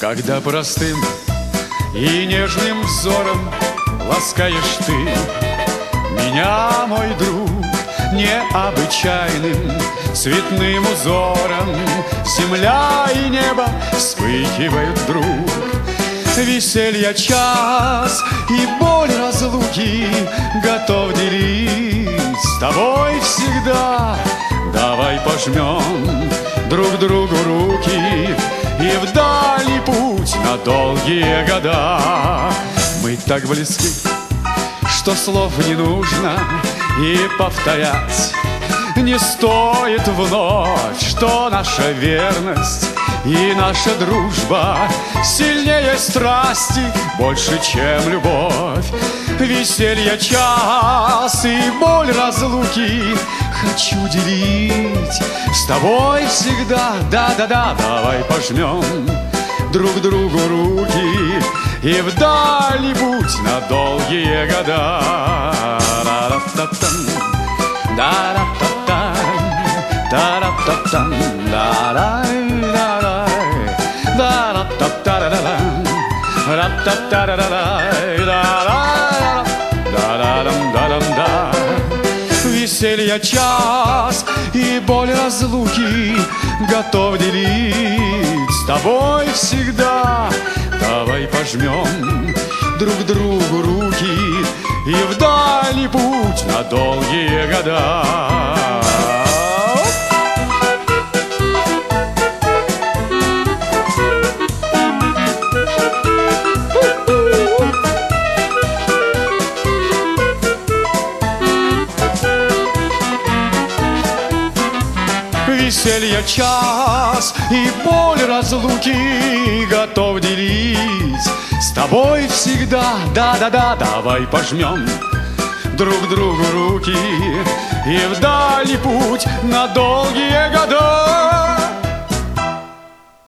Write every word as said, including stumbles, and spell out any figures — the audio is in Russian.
Когда простым и нежным взором ласкаешь ты меня, мой друг, необычайным цветным узором земля и небо вспыхивают вдруг. Веселья час и боль разлуки готов делить с тобой всегда. Давай пожмем друг другу руки и в дальний путь на долгие года. Мы так близки, что слов не нужно и повторять не стоит вновь, что наша верность и наша дружба сильнее страсти, больше, чем любовь. Веселье час и боль разлуки хочу делить с тобой всегда. Да-да-да, давай пожмем друг другу руки и в дальний путь на долгие года. Да-да-да-да, да-да-да-да, да-да-да-да, да-да-да-да-да, да-да-да-да-да. Веселья час и боль разлуки готов делить с тобой всегда. Давай пожмем друг другу руки и в дальний путь на долгие года. Веселье час и боль разлуки готов делить с тобой всегда. Да-да-да, давай пожмем друг другу руки и в дальний путь на долгие года.